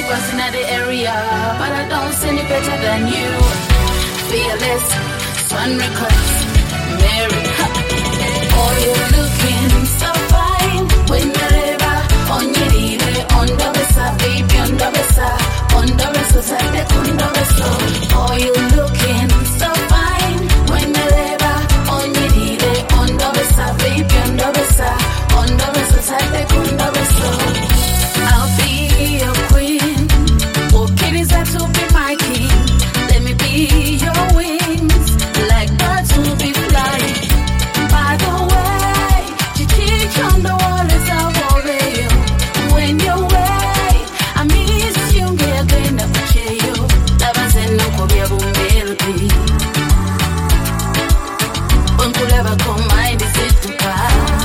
passing at the area, but I don't see any better than you. Fearless, Swan Records, Mary. Oh, you're looking so fine. When you're ever on your knee, on the besa, baby, on the besa, on the besa, side, on the besa. Oh, you're looking so fine. When you're ever on your knee, on the besa, baby, on the besa, on the besa, side, on the besa. I'll be your queen. Oh, kitties are to be my king. Let me be your wings, like birds to be flying. By the way, you teach on the wall is a warrior. When you're away, I miss you, get going up to you. Love and send no copy of melody. When could ever come, mind is it to pass?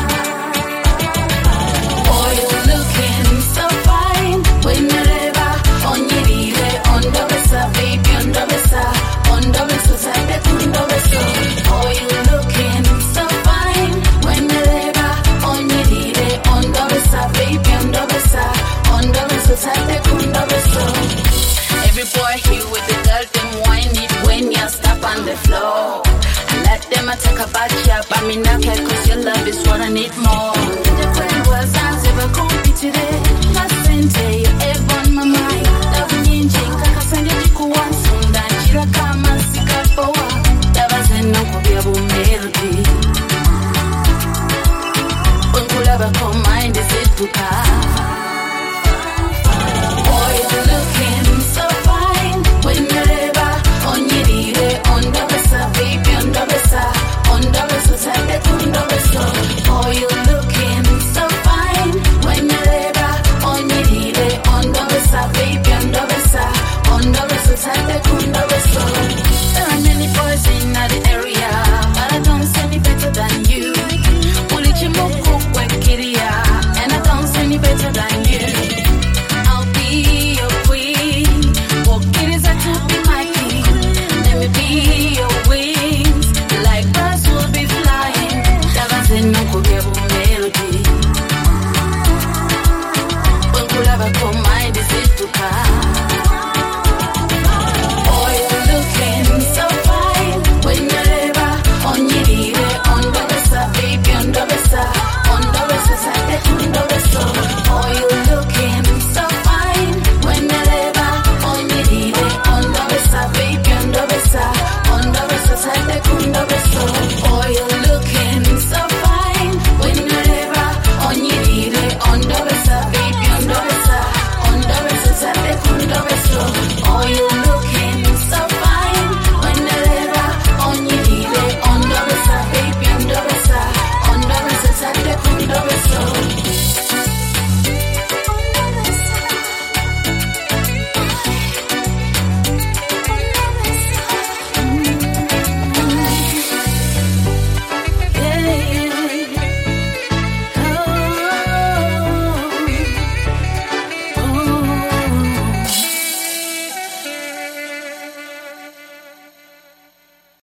Oh, you're looking so fine. When you're ever on your knee, on the besa, baby, on the besa, on the besa, side, on the besa. Oh, you're looking so fine. When you're ever on your knee, on the besa, baby, on the besa, on the besa, side, on the besa. Every boy here with the girl, them whine it when you stop on the floor. And let them attack about you, but me not care 'cause your love is what I need more.